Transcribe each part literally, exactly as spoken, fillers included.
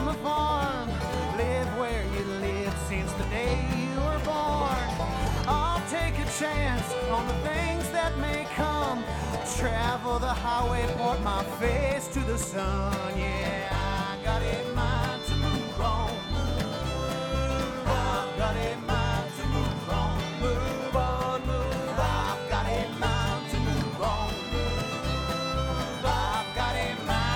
the farm. Live where you live since the day you were born. I'll take a chance on the things that may come. Travel the highway, point my face to the sun. Yeah, I got a mind to move on. I've got a mind to move on. Move on, move on. I've got a mind to move on. I've got a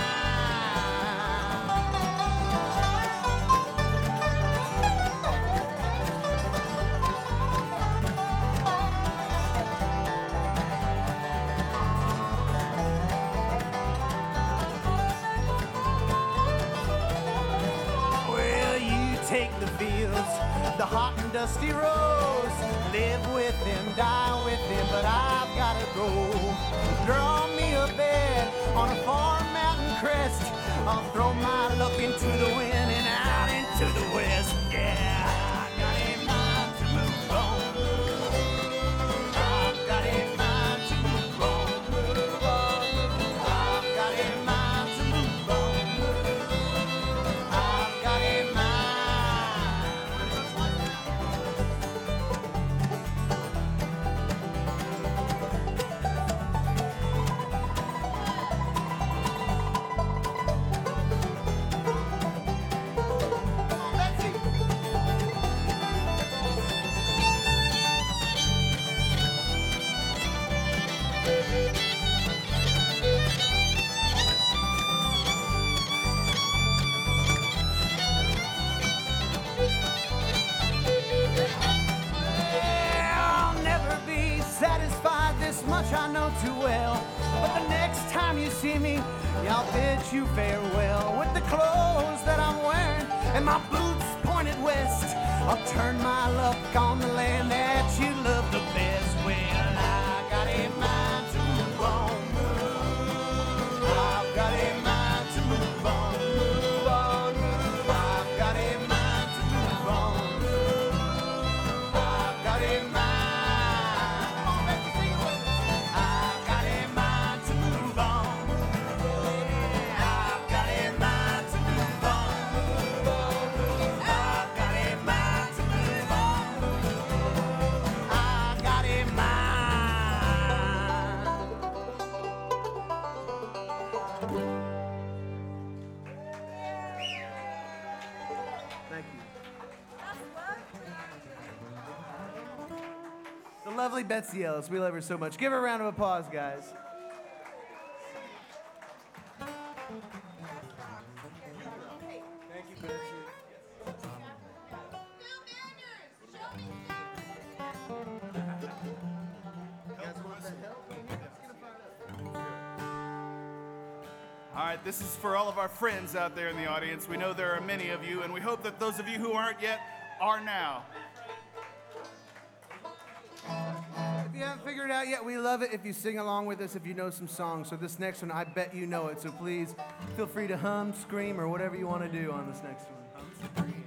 take the fields, the hot and dusty roads. Live with him, die with him, but I've gotta go. Draw me a bed on a far mountain crest. I'll throw my luck into the wind and out into the west. Yeah, I got a mind to move on. I've got a mind to move on. Move on. I've got a mind to move on. I've got a mind. Satisfied, this much I know too well. But the next time you see me, I'll bid you farewell. With the clothes that I'm wearing and my boots pointed west, I'll turn my luck on the land that you love the best. Well, I got a mind to move on. I've got a mind to move on. Move on, move on. I've got a mind to move on. I've got a mind. Thank you. The lovely Betsy Ellis. We love her so much. Give her a round of applause, guys. Thank you, Betsy. All right, this is for all of our friends out there in the audience. We know there are many of you, and we hope that those of you who aren't yet are now. If you haven't figured it out yet, we love it if you sing along with us if you know some songs. So this next one, I bet you know it. So please feel free to hum, scream, or whatever you want to do on this next one.